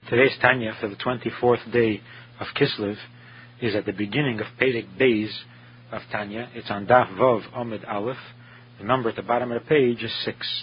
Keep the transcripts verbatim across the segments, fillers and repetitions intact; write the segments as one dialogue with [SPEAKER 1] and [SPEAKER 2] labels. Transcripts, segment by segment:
[SPEAKER 1] Today's Tanya for the twenty-fourth day of Kislev is at the beginning of Perek Beis of Tanya. It's on Daf Vav Amud Aleph. The number at the bottom of the page is six.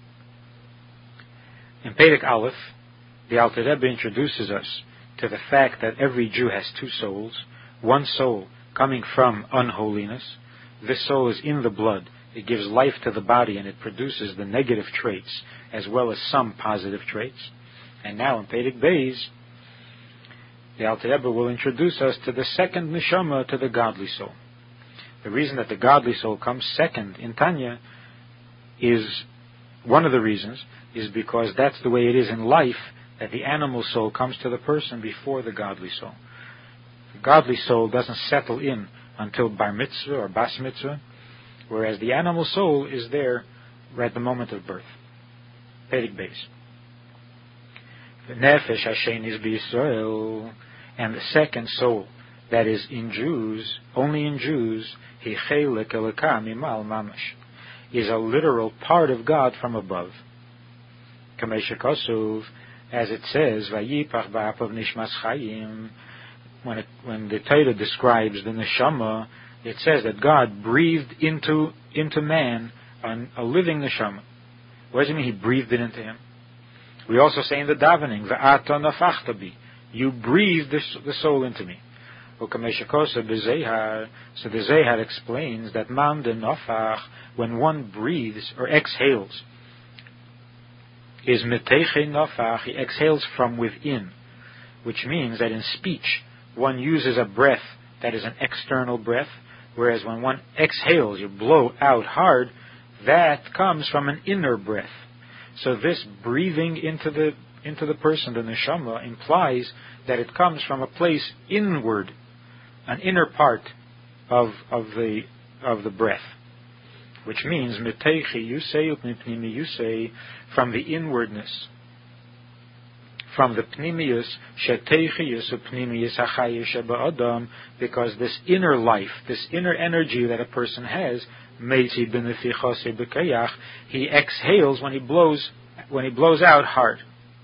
[SPEAKER 1] In Perek Aleph, the Alter Rebbe introduces us to the fact that every Jew has two souls, one soul coming from unholiness. This soul is in the blood. It gives life to the body and it produces the negative traits as well as some positive traits. And now in Perek Beis, the Alter Rebbe will introduce us to the second neshama, to the godly soul. The reason that the godly soul comes second in Tanya is, one of the reasons, is because that's the way it is in life, that the animal soul comes to the person before the godly soul. The godly soul doesn't settle in until bar mitzvah or bas mitzvah, whereas the animal soul is there right at the moment of birth. Perek Beis. The nefesh hashen is b'Yisrael, and the second soul that is in Jews, only in Jews, hi chelek elokah mimal mamash, is a literal part of God from above. Kamei shekasuv, as it says, vayipach ba'apav nishmas chayim. When it, when the Torah describes the neshama, it says that God breathed into into man an, a living neshama. What does it mean He breathed it into him? We also say in the davening, V'ata nafachta bi, you breathed the, the soul into me. So the Zehar explains that man de nafach, when one breathes or exhales, is meteiche nafach, he exhales from within, which means that in speech one uses a breath that is an external breath, whereas when one exhales, you blow out hard, that comes from an inner breath. So this breathing into the into the person, the neshama, implies that it comes from a place inward, an inner part of of the of the breath, which means meteichi yusei upnipnimi yusei, from the inwardness, from the pnimius sheteichi yusu pnimius hachayish ba'adam, because this inner life, this inner energy that a person has, he exhales when he blows when he blows out hard,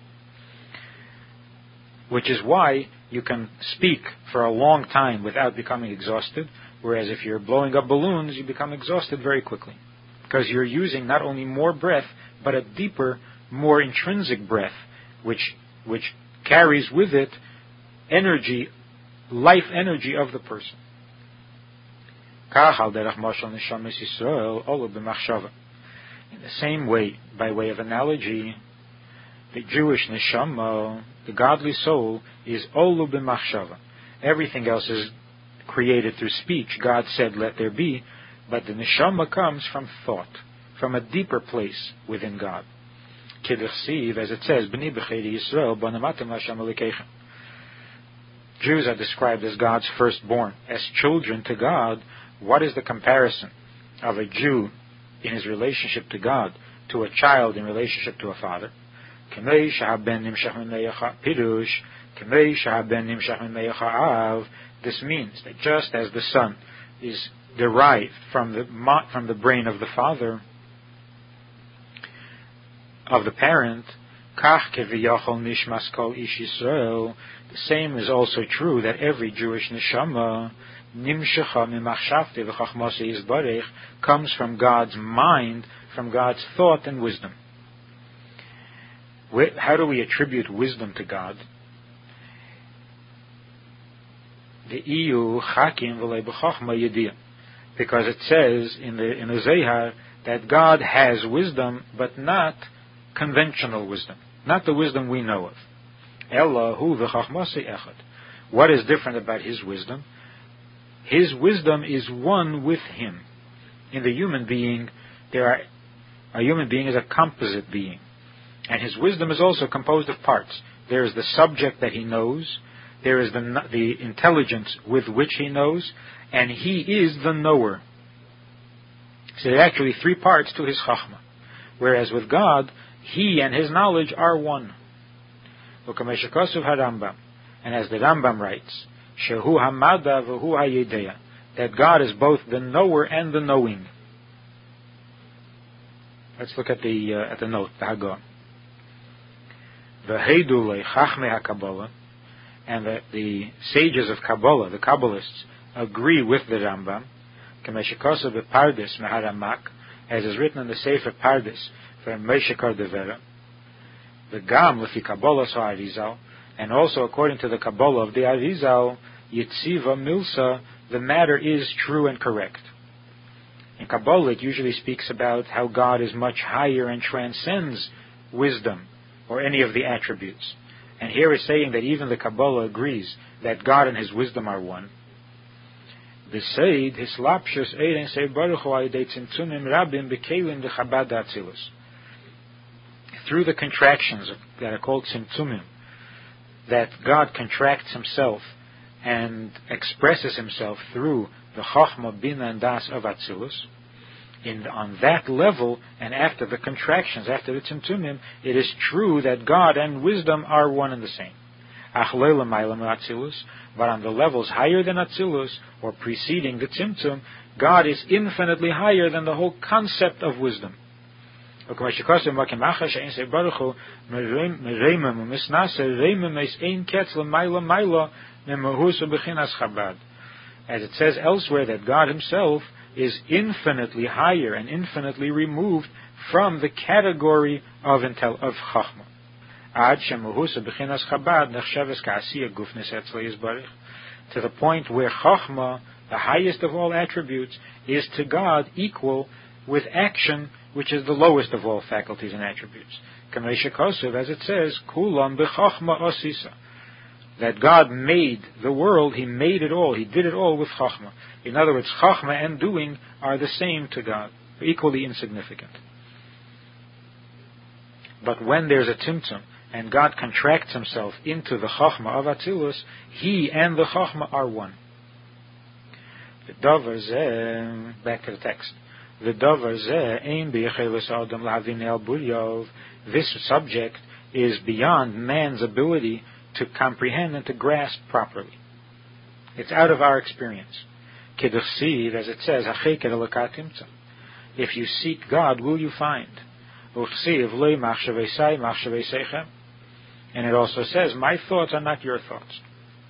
[SPEAKER 1] which is why you can speak for a long time without becoming exhausted, whereas if you're blowing up balloons, you become exhausted very quickly, because you're using not only more breath but a deeper, more intrinsic breath, which which carries with it energy, life energy of the person. In the same way, by way of analogy, the Jewish neshama, the godly soul, is olu b'machshava. Everything else is created through speech. God said, let there be, but the neshama comes from thought, from a deeper place within God. Kidduchsiv, as it says, B'ni b'chedi Yisrael, b'namatem Hashem Elokeichem. Jews are described as God's firstborn, as children to God. What is the comparison of a Jew in his relationship to God to a child in relationship to a father? This means that just as the son is derived from the from the brain of the father, of the parent, the same is also true that every Jewish neshama comes from God's mind, from God's thought and wisdom. How do we attribute wisdom to God? Because it says in the in the Zohar that God has wisdom, but not conventional wisdom, not the wisdom we know of. What is different about His wisdom? His wisdom is one with Him. In the human being, there are, a human being is a composite being, and his wisdom is also composed of parts. There is the subject that he knows, there is the the intelligence with which he knows, and he is the knower. So there are actually three parts to his chachma. Whereas with God, He and His knowledge are one. And as the Rambam writes, Shehu hamada v'hu hayedeya, that God is both the knower and the knowing. Let's look at the uh, at the note, the Haggadah. V'heidule chachmei HaKabbalah, and the, the sages of Kabbalah, the Kabbalists, agree with the Rambam, K'meshikosa b'Pardes Meharamak, as is written in the Sefer Pardes from Moshe Cordovera, the Gam Lefi Kabbalah so Arizal, and also according to the Kabbalah of the Arizal, Yitziva Milsa, the matter is true and correct. In Kabbalah it usually speaks about how God is much higher and transcends wisdom or any of the attributes. And here it's saying that even the Kabbalah agrees that God and His wisdom are one. Through the contractions that are called Tzimtzumim, that God contracts Himself and expresses Himself through the Chochmah, Bina, and Das of Atzilus, in, on that level, and after the contractions, after the Tzimtzumim, it is true that God and wisdom are one and the same. But on the levels higher than Atzilus, or preceding the Tzimtzum, God is infinitely higher than the whole concept of wisdom. As it says elsewhere, that God Himself is infinitely higher and infinitely removed from the category of intel of Chachma. To the point where Chachma, the highest of all attributes, is to God equal with action, which is the lowest of all faculties and attributes. As it says, Kulam b'Chachma osisa, that God made the world, He made it all, He did it all with Chachma. In other words, Chachma and doing are the same to God, equally insignificant. But when there's a Tzimtzum, and God contracts Himself into the Chachma of Atzilus, He and the Chachma are one. Back to the text. This subject is beyond man's ability to comprehend and to grasp properly. It's out of our experience. As it says, if you seek God, will you find? And it also says, my thoughts are not your thoughts.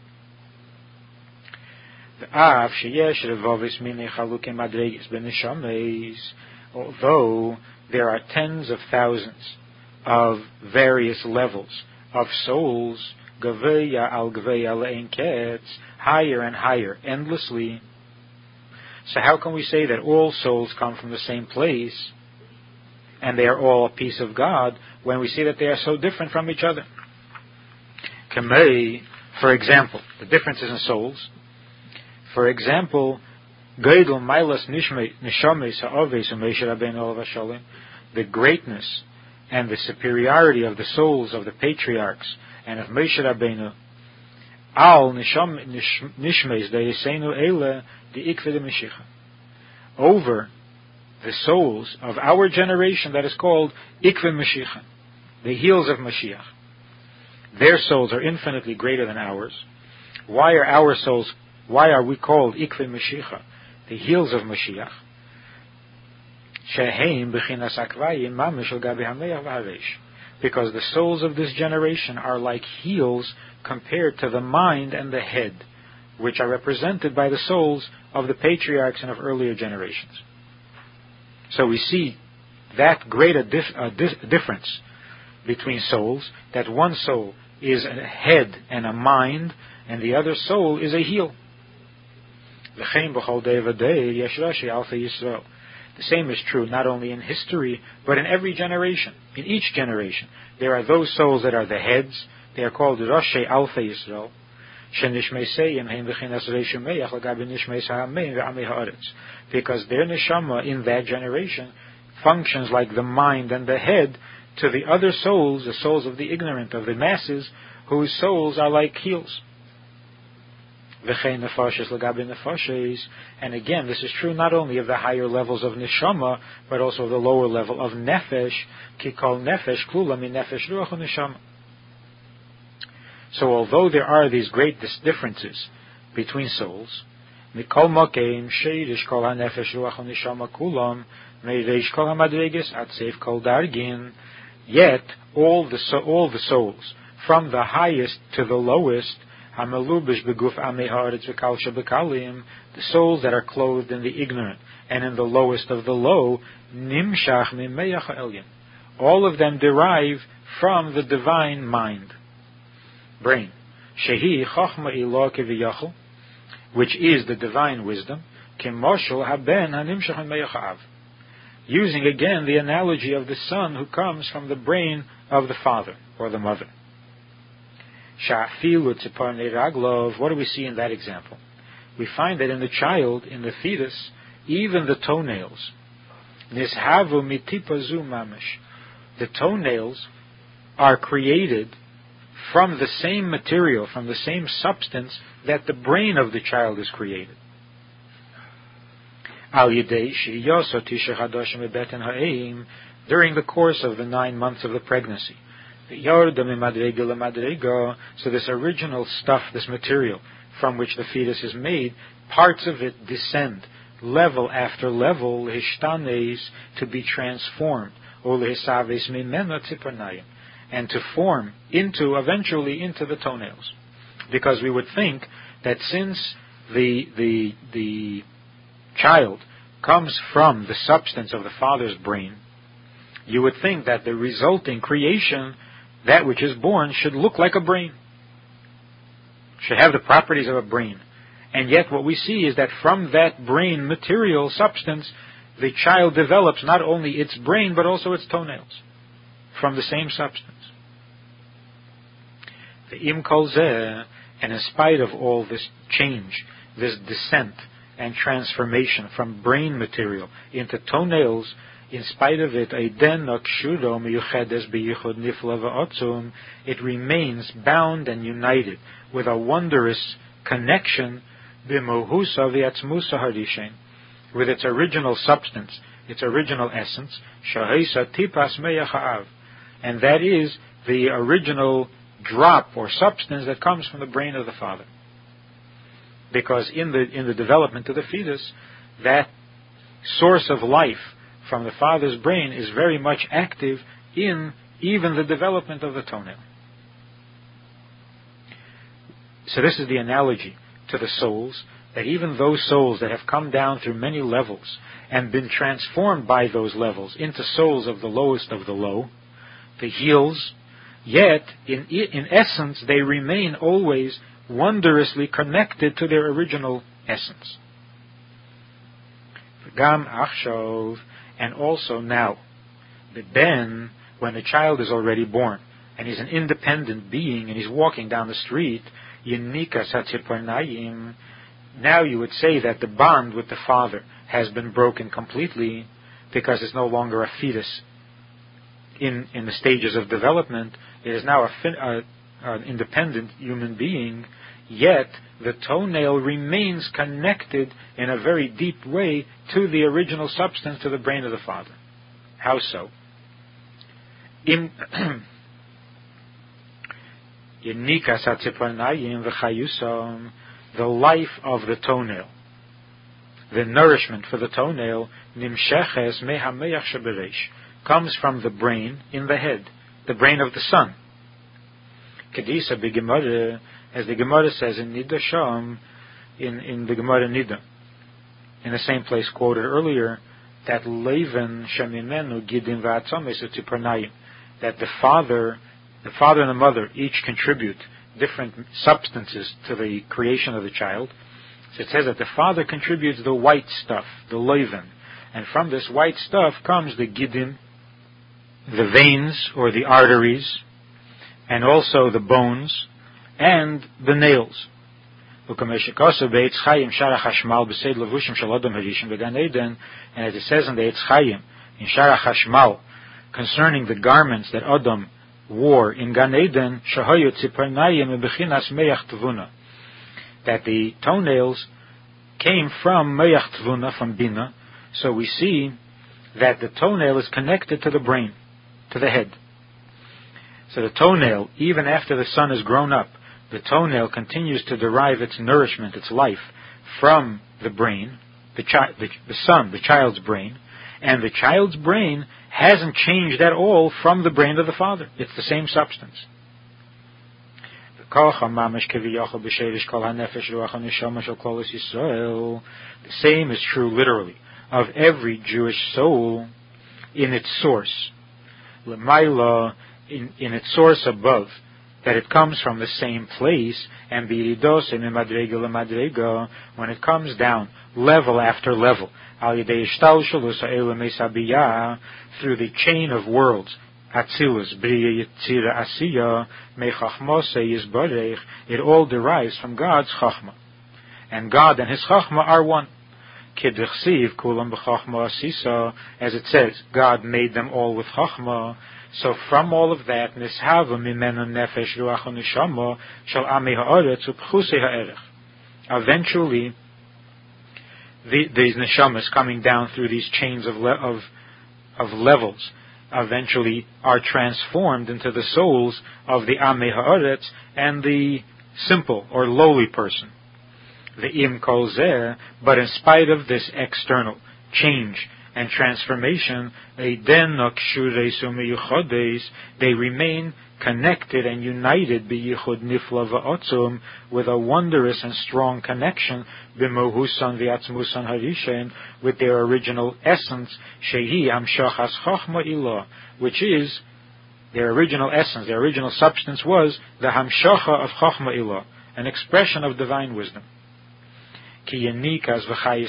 [SPEAKER 1] Although there are tens of thousands of various levels of souls, Gaveya al Gaveya le'en ketz, higher and higher, endlessly. So how can we say that all souls come from the same place and they are all a piece of God when we see that they are so different from each other? Kamei, for example, the differences in souls. For example, Geidel Milas Nishames Ha'oves U'Moshe Rabbeinu Olav HaSholem, the greatness and the superiority of the souls of the patriarchs and of Moshe Rabbeinu, Al Nishmes De'Yesenu Eile De'ikve De'Mashiach, over the souls of our generation that is called Ikve Mashiach, the heels of Mashiach. Their souls are infinitely greater than ours. Why are our souls, why are we called Ikve Mashiach, the heels of Mashiach? Sheheim B'chinas Akvayim Mamish Al Gabi HaMeach V'Haresh. Because the souls of this generation are like heels compared to the mind and the head, which are represented by the souls of the patriarchs and of earlier generations. So we see that great a dif- a dif- difference between souls, that one soul is a head and a mind, and the other soul is a heel. The same is true not only in history, but in every generation. In each generation, there are those souls that are the heads. They are called Roshei Alpha Yisrael. Because their neshama in that generation functions like the mind and the head to the other souls, the souls of the ignorant, of the masses, whose souls are like heels. And again, this is true not only of the higher levels of neshama, but also of the lower level of nefesh, ki kol nefesh klula min nefesh ruach neshama. So although there are these great differences between souls, mikol mokeim sheirish kol ha-nefesh ruach neshama kulam meireish kol ha-madreges atzev kol dargin, Yet all the so, all the souls, from the highest to the lowest, the souls that are clothed in the ignorant and in the lowest of the low, all of them derive from the divine mind, brain, which is the divine wisdom, using again the analogy of the son who comes from the brain of the father or the mother. What do we see in that example? We find that in the child, in the fetus, even the toenails, the toenails are created from the same material, from the same substance that the brain of the child is created. During the course of the nine months of the pregnancy, so this original stuff, this material from which the fetus is made, parts of it descend level after level to be transformed and to form into, eventually into the toenails. Because we would think that since the the the child comes from the substance of the father's brain, you would think that the resulting creation, that which is born, should look like a brain, should have the properties of a brain. And yet what we see is that from that brain material substance, the child develops not only its brain, but also its toenails, from the same substance. The im kol zeh, and in spite of all this change, this descent and transformation from brain material into toenails, in spite of it, it remains bound and united with a wondrous connection with its original substance, its original essence, and that is the original drop or substance that comes from the brain of the father. Because in the in the development of the fetus, that source of life from the father's brain is very much active in even the development of the toenail. So this is the analogy to the souls, that even those souls that have come down through many levels and been transformed by those levels into souls of the lowest of the low, the heels, yet in in essence they remain always wondrously connected to their original essence. And also now, the ben, when a child is already born, and he's an independent being, and he's walking down the street, now you would say that the bond with the father has been broken completely, because it's no longer a fetus in, in the stages of development. It is now a, a, an independent human being, yet the toenail remains connected in a very deep way to the original substance, to the brain of the father. How so? In the life of the toenail, the nourishment for the toenail, comes from the brain in the head, the brain of the son. As the Gemara says in Nida Sham, in, in the Gemara Nida, in the same place quoted earlier, that Leven Shemimenu Gidim Va'atzomes Utipranayim, that the father, the father and the mother each contribute different substances to the creation of the child. So it says that the father contributes the white stuff, the Leven, and from this white stuff comes the Gidim, the veins or the arteries, and also the bones, and the nails. And as it says in the Eitz Chaim, in Shara Chashmal, concerning the garments that Adam wore in Gan Eden, that the toenails came from Meyach Tvuna, from Bina. So we see that the toenail is connected to the brain, to the head. So the toenail, even after the son is grown up, the toenail continues to derive its nourishment, its life, from the brain, the, chi- the, the son, the child's brain, And the child's brain hasn't changed at all from the brain of the father. It's the same substance. The same is true literally of every Jewish soul in its source. L'mayla, in, in its source above, that it comes from the same place, and biridose mimadrega lemadrega, when it comes down level after level, al yedei ishtalshalus ha'elam esabiyah, through the chain of worlds, Atzilus, Briya, Yitzira, Asiya, Mechachmose, Yizbarech, it all derives from God's Chachma. And God and His Chachma are one. Kidrchsiv, Kulam B'Chachma Asisa, as it says, God made them all with Chachma. So from all of that, Nishava Mimenu Nefesh Ruach Neshama Shal Amei Ha'aretz U'Pchusei Ha'erech. Eventually, the, these neshamas coming down through these chains of, le- of, of levels, eventually are transformed into the souls of the Amei Ha'aretz and the simple or lowly person. The Im Kol Zeh, but in spite of this external change and transformation, they remain connected and united b'yichud nifla v'otzum, with a wondrous and strong connection b'mohusan v'atzmusan harishen, with their original essence, shehi hamshachas chachma ilah, which is their original essence, their original substance was the hamshacha of chachma ilah, an expression of divine wisdom. Because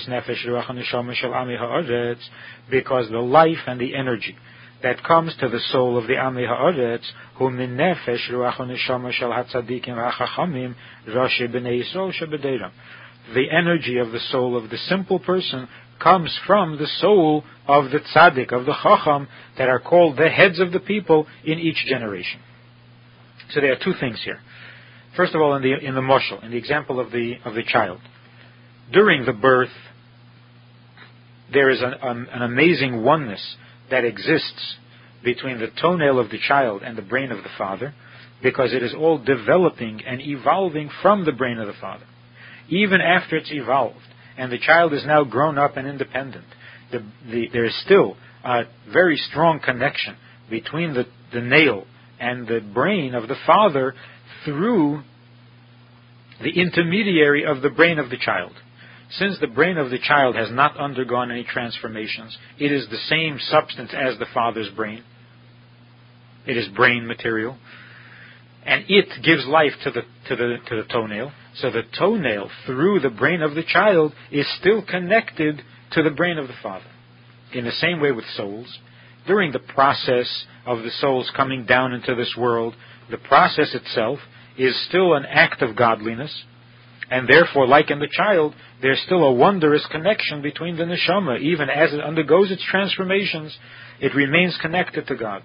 [SPEAKER 1] the life and the energy that comes to the soul of the Amei Ha'aretz, who min nefesh ruach neshama shel hatzadikim v'achachamim rashi b'nei Yisrael shebederam, the energy of the soul of the simple person comes from the soul of the tzaddik, of the chacham, that are called the heads of the people in each generation. So there are two things here. First of all, in the in the moshel, in the example of the of the child. During the birth, there is an, um, an amazing oneness that exists between the toenail of the child and the brain of the father, because it is all developing and evolving from the brain of the father. Even after it's evolved, and the child is now grown up and independent, the, the, there is still a very strong connection between the, the nail and the brain of the father through the intermediary of the brain of the child. Since the brain of the child has not undergone any transformations, it is the same substance as the father's brain. It is brain material. And it gives life to the, to the, to the toenail. So the toenail, through the brain of the child, is still connected to the brain of the father. In the same way with souls, during the process of the souls coming down into this world, the process itself is still an act of godliness. And therefore, like in the child, there's still a wondrous connection between the neshama. Even as it undergoes its transformations, it remains connected to God,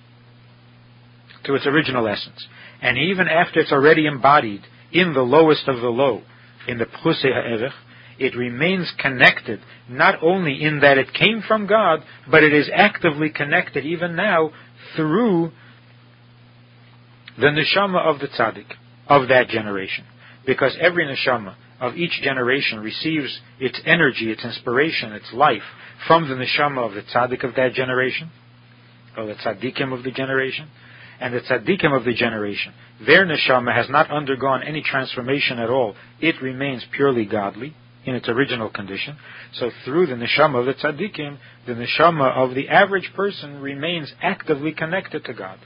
[SPEAKER 1] to its original essence. And even after it's already embodied in the lowest of the low, in the Pchusei Ha'erech, it remains connected, not only in that it came from God, but it is actively connected even now through the neshama of the tzaddik, of that generation. Because every neshama of each generation receives its energy, its inspiration, its life from the neshama of the tzaddik of that generation, or the tzaddikim of the generation. And the tzaddikim of the generation, their neshama has not undergone any transformation at all. It remains purely godly in its original condition. So through the neshama of the tzaddikim, the neshama of the average person remains actively connected to God.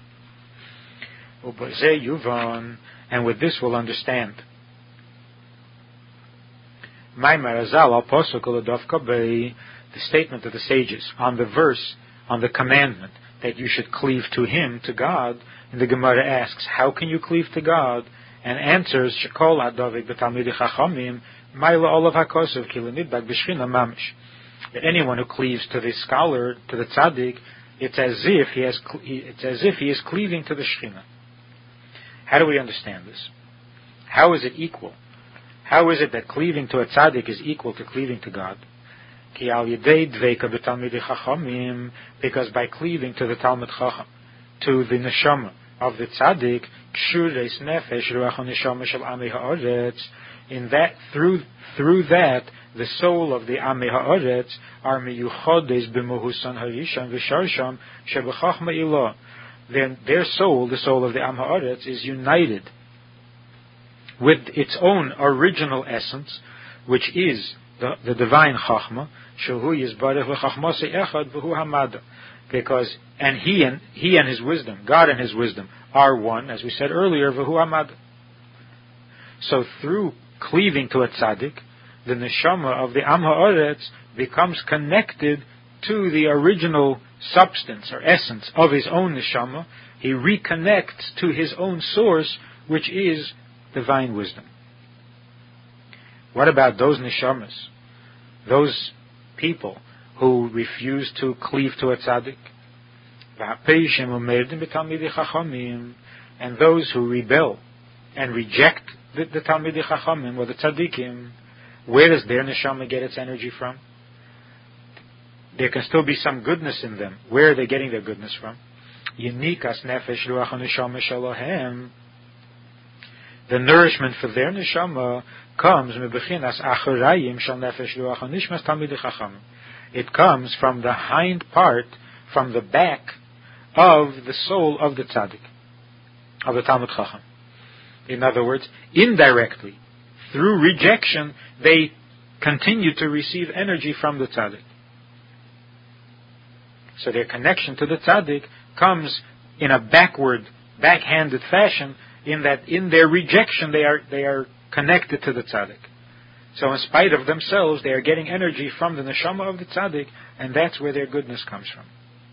[SPEAKER 1] And with this we'll understand. The statement of the sages on the verse, on the commandment that you should cleave to Him, to God. And the Gemara asks, how can you cleave to God? And answers, Shekol Adavik B'Talmidei Chachamim, Maila Olav HaKosov Ki L'Nidbak B'Shchina Mamish. That anyone who cleaves to the scholar, to the tzaddik, it's as if he has, it's as if he is cleaving to the Shechina. How do we understand this? How is it equal? How is it that cleaving to a tzaddik is equal to cleaving to God? Because by cleaving to the Talmid Chacham, to the neshama of the tzaddik, kshures nefesh ruach neshama shel amei haaretz. In that, through through that, the soul of the amei haaretz are miyuchodes b'mohusan harishon v'sharsham shebechachma ilah. Then their soul, the soul of the am haaretz, is united with its own original essence, which is the, the divine chachma. Shehu yizbarech v'chachmase echad v'hu hamada. Because and he and he and his wisdom, God and his wisdom, are one, as we said earlier, v'hu hamada. So through cleaving to a tzaddik, the neshama of the am haaretz becomes connected to the original substance or essence of his own neshama. He reconnects to his own source, which is divine wisdom. What about those neshamas, those people who refuse to cleave to a tzaddik? And those who rebel and reject the, the Talmidei Chachamim or the tzaddikim, where does their neshama get its energy from? There can still be some goodness in them. Where are they getting their goodness from? Yinikas nefesh ruach neshama shalohem. The nourishment for their neshama comes mebechinas acharayim shal nefesh ruach nishmas talmidei chachamim. It comes from the hind part, from the back of the soul of the tzaddik, of the Talmid Chacham. In other words, indirectly, through rejection, they continue to receive energy from the tzaddik. So their connection to the tzaddik comes in a backward, backhanded fashion, in that in their rejection they are they are connected to the tzaddik. So in spite of themselves, they are getting energy from the neshama of the tzaddik, and that's where their goodness comes from.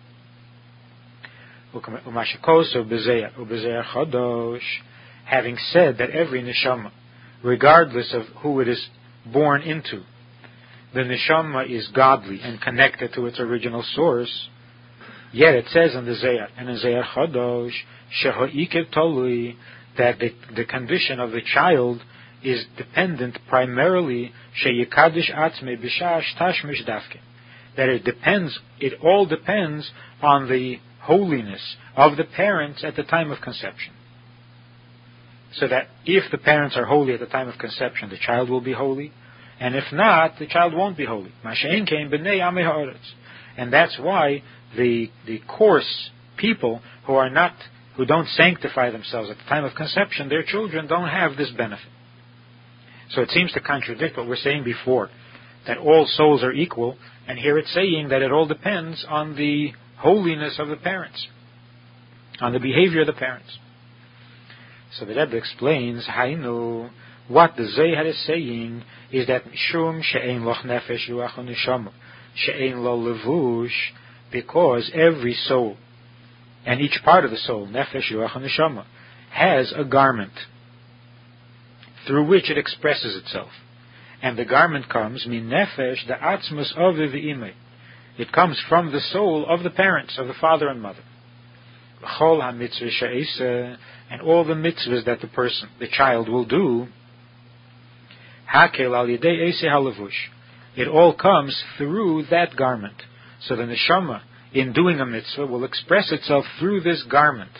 [SPEAKER 1] Having said that every neshama, regardless of who it is born into, the neshama is godly and connected to its original source, yet it says in the Zayar, and in Zayar Chodosh, Sheho'ikev Tolui, that the, the condition of the child is dependent primarily, Sheyikadish Atzme B'Shash Tashmish Dafke, that it depends, it all depends on the holiness of the parents at the time of conception. So that if the parents are holy at the time of conception, the child will be holy, and if not, the child won't be holy. Mashein came b'nei amei haaretz, and that's why the the coarse people who are not, who don't sanctify themselves at the time of conception, their children don't have this benefit. So it seems to contradict what we're saying before, that all souls are equal, and here it's saying that it all depends on the holiness of the parents, on the behavior of the parents. So the Rebbe explains, Hainu, what the Zohar is saying is that Mishum she'ein loch nefesh ruach neshama, she'ein lo levush, because every soul, and each part of the soul, nefesh ruach neshama, has a garment through which it expresses itself. And the garment comes, min nefesh, the atzmus aviv v'imei. It comes from the soul of the parents, of the father and mother. V'chol ha-mitzvah she'eseh, and all the mitzvahs that the person, the child, will do, hakel al yedei eseh halavush. It all comes through that garment. So the neshama, in doing a mitzvah, will express itself through this garment.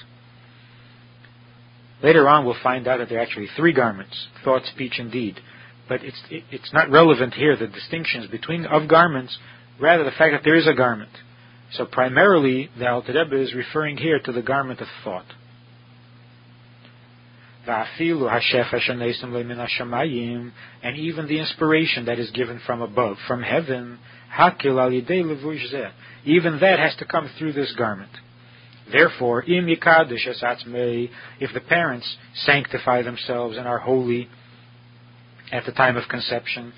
[SPEAKER 1] Later on, we'll find out that there are actually three garments: thought, speech, and deed. But it's it, it's not relevant here, the distinctions between of garments, rather the fact that there is a garment. So primarily, the Alter Rebbe is referring here to the garment of thought. And even the inspiration that is given from above, from heaven, even that has to come through this garment. Therefore, if the parents sanctify themselves and are holy at the time of conception,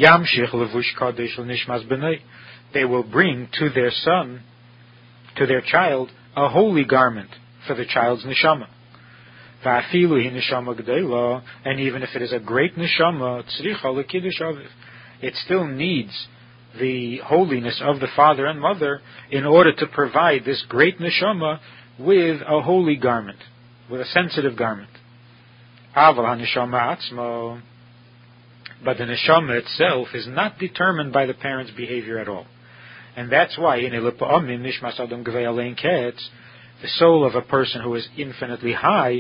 [SPEAKER 1] they will bring to their son, to their child, a holy garment for the child's neshama. And even if it is a great neshama, it still needs the holiness of the father and mother in order to provide this great neshama with a holy garment, with a sensitive garment. But the neshama itself is not determined by the parent's behavior at all. And that's why in The soul of a person who is infinitely high,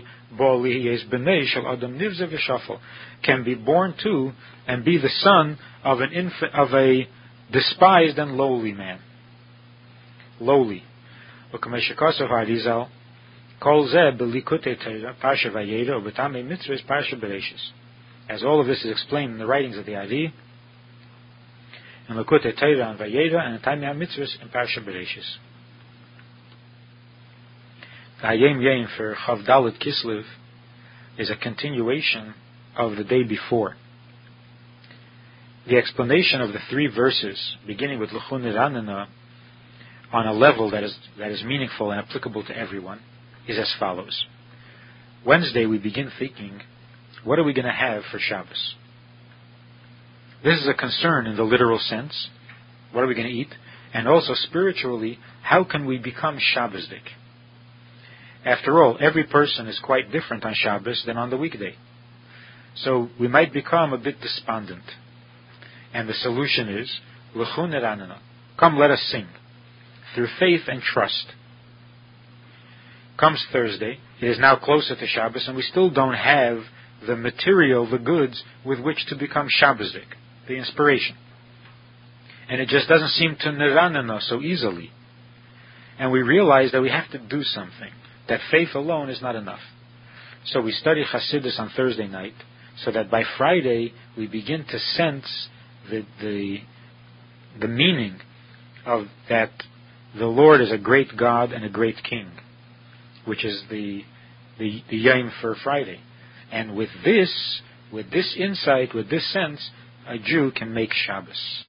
[SPEAKER 1] can be born to and be the son of an infi- of a despised and lowly man. Lowly. As all of this is explained in the writings of the Ari, and Likutei Torah and Vayera, and Time HaMitzvahs in Parsha Bereshis. The Hayom Yom for Chavdalit Kislev is a continuation of the day before. The explanation of the three verses, beginning with L'chu Niranana, on a level that is that is meaningful and applicable to everyone, is as follows. Wednesday we begin thinking, what are we going to have for Shabbos? This is a concern in the literal sense. What are we going to eat? And also spiritually, how can we become Shabbosdik? After all, every person is quite different on Shabbos than on the weekday. So we might become a bit despondent. And the solution is, L'chu Niranana. Come, let us sing. Through faith and trust. Comes Thursday, it is now closer to Shabbos, and we still don't have the material, the goods, with which to become Shabbosdik, the inspiration. And it just doesn't seem to Niranana so easily. And we realize that we have to do something, that faith alone is not enough. So we study Chassidus on Thursday night, so that by Friday we begin to sense the the, the meaning of that the Lord is a great God and a great King, which is the the, the Yom for Friday. And with this, with this insight, with this sense, a Jew can make Shabbos.